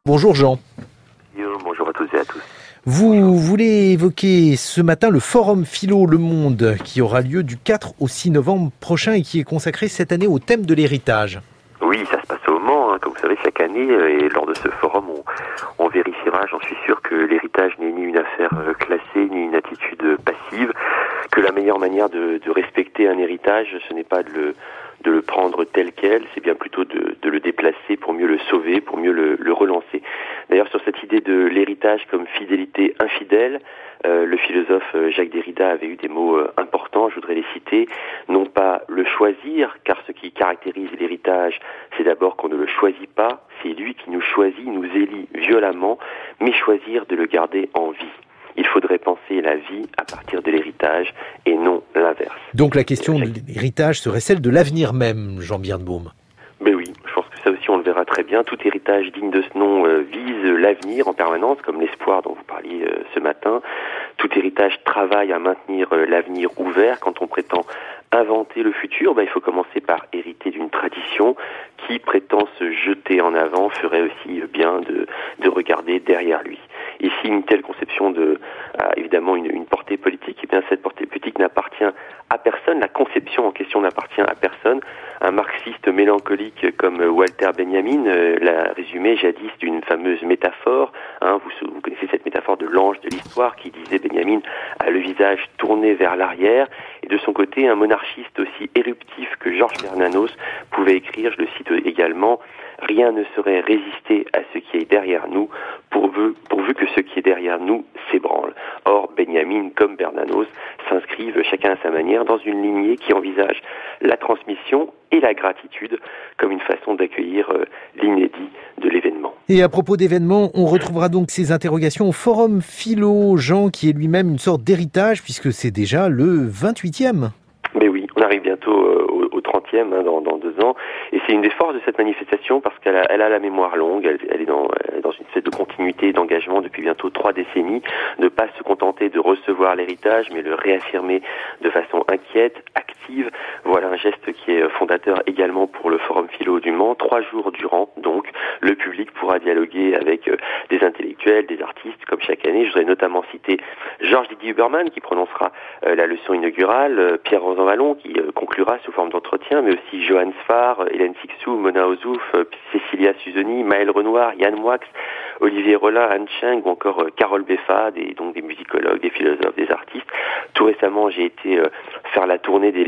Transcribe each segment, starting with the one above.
Bonjour Jean. Bonjour à toutes et à tous. Vous voulez évoquer ce matin le Forum Philo Le Monde qui aura lieu du 4 au 6 novembre prochain et qui est consacré cette année au thème de l'héritage. Oui, ça se passe au Mans, comme vous savez, chaque année, et lors de ce forum, on vérifiera, j'en suis sûr, que l'héritage n'est ni une affaire classée, ni une attitude passive, que la meilleure manière de respecter un héritage, ce n'est pas de le prendre tel quel, c'est bien plutôt de le déplacer pour mieux le sauver, pour mieux le relancer. D'ailleurs, sur cette idée de l'héritage comme fidélité infidèle, le philosophe Jacques Derrida avait eu des mots importants, je voudrais les citer. Non pas le choisir, car ce qui caractérise l'héritage, c'est d'abord qu'on ne le choisit pas, c'est lui qui nous choisit, nous élit violemment, mais choisir de le garder en vie. Il faudrait penser la vie à partir de l'héritage et non l'inverse. Donc la question de l'héritage serait celle de l'avenir même, Jean Birnbaum. Ben oui, je pense que ça aussi on le verra très bien. Tout héritage digne de ce nom vise l'avenir en permanence, comme l'espoir dont vous parliez ce matin. Tout héritage travaille à maintenir l'avenir ouvert. Quand on prétend inventer le futur, il faut commencer par hériter d'une tradition qui prétend se jeter en avant, ferait aussi bien de regarder derrière lui. Et si une telle conception a évidemment une portée politique, et bien cette portée politique n'appartient à personne, la conception en question n'appartient à personne. Un marxiste mélancolique comme Walter Benjamin l'a résumé jadis d'une fameuse métaphore. Vous connaissez cette métaphore de l'ange de l'histoire qui, disait Benjamin, a le visage tourné vers l'arrière. Et de son côté, un monarchiste aussi éruptif que Georges Bernanos pouvait écrire, je le cite également, « Rien ne saurait résister à ce qui est derrière nous, pourvu que ce qui est derrière nous s'ébranle. » Or, Benjamin, comme Bernanos, s'inscrivent chacun à sa manière dans une lignée qui envisage la transmission et la gratitude comme une façon d'accueillir l'inédit de l'événement. Et à propos d'événements, on retrouvera donc ces interrogations au Forum Philo, Jean, qui est lui-même une sorte d'héritage, puisque c'est déjà le 28e. Mais oui, on arrive bientôt au 30e dans 2 ans, et c'est une des forces de cette manifestation parce qu'elle a la mémoire longue, elle est dans une espèce de continuité et d'engagement depuis bientôt 3 décennies, ne pas se contenter de recevoir l'héritage, mais le réaffirmer de façon inquiète, active. Voilà un geste qui est fondateur également pour le Forum Philo du Mans. 3 jours durant, donc, le public pourra dialoguer avec des intellectuels, des artistes, comme chaque année. Je voudrais notamment citer Georges Didier Huberman, qui prononcera la leçon inaugurale, Pierre Rosanvallon, qui conclura sous forme d'entretien, mais aussi Johan Sfar, Hélène Sixou, Mona Ozouf, Cécilia Suzoni, Maël Renoir, Yann Moix, Olivier Rollin, Anne Cheng ou encore Carole Beffa, donc des musicologues, des philosophes, des artistes. Tout récemment, j'ai été faire la tournée des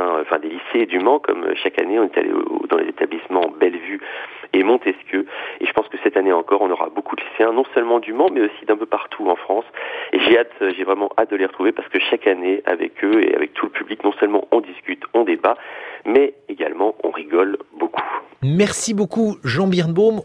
lycées du Mans, comme chaque année, on est allé dans les établissements Bellevue et Montesquieu. Et je pense que cette année encore, on aura beaucoup de lycéens, non seulement du Mans, mais aussi d'un peu partout en France. Et j'ai vraiment hâte de les retrouver parce que chaque année, avec eux et avec tout le public, non seulement on discute, on débat, mais également on rigole beaucoup. Merci beaucoup, Jean Birnbaum.